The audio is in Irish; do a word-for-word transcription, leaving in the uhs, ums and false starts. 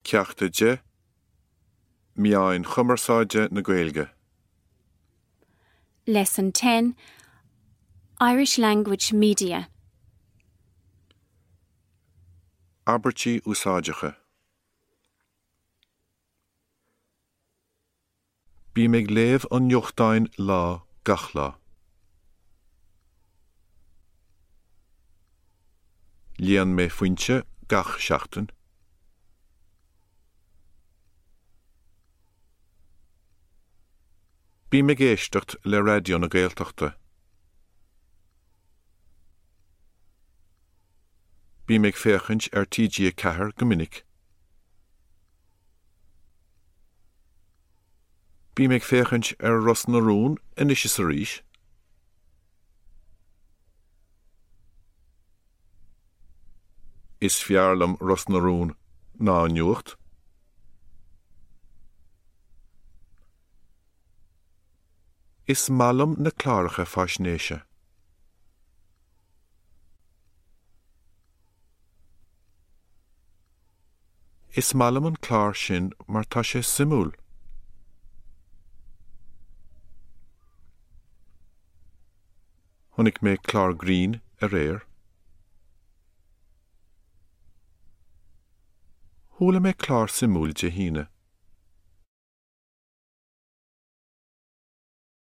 Ceachtaide, Meáin Chumarsáide na Gaeilge. Lesson ten, Irish Language Media. Abertí úsáideacha. Bí méid léamh an neochtáin lá gach lá. Líon mé foinse gach seachtain. Bí mé géisteacht le radio na Gaeltachta. Bí méid féachint ar T G cethair go minic. Bí méid féachint ar Ros na Rún inis is arís. Is fearlam Ros na Rún ná an nuacht. Is malam na cláracha faisnéise. Is malam an clár sin mar tá sé simúl. Honnig mé clár grín a réir. Thula mé clár simúl de híne.